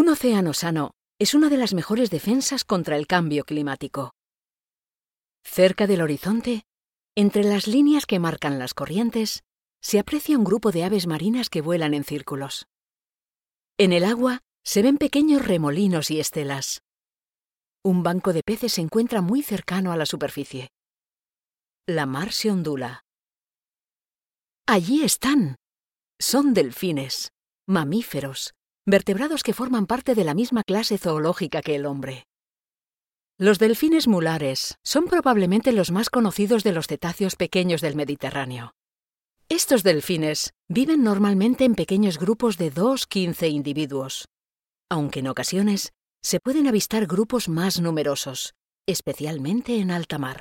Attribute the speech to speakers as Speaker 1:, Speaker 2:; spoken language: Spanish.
Speaker 1: océano sano es una de las mejores defensas contra el cambio climático. Cerca del horizonte, entre las líneas que marcan las corrientes, se aprecia un grupo de aves marinas que vuelan en círculos. En el agua se ven pequeños remolinos y estelas. Un banco de peces se encuentra muy cercano a la superficie. La mar se ondula. Allí están. Son delfines, mamíferos, vertebrados que forman parte de la misma clase zoológica que el hombre. Los delfines mulares son probablemente los más conocidos de los cetáceos pequeños del Mediterráneo. Estos delfines viven normalmente en pequeños grupos de 2-15 individuos, aunque en ocasiones se pueden avistar grupos más numerosos, especialmente en alta mar.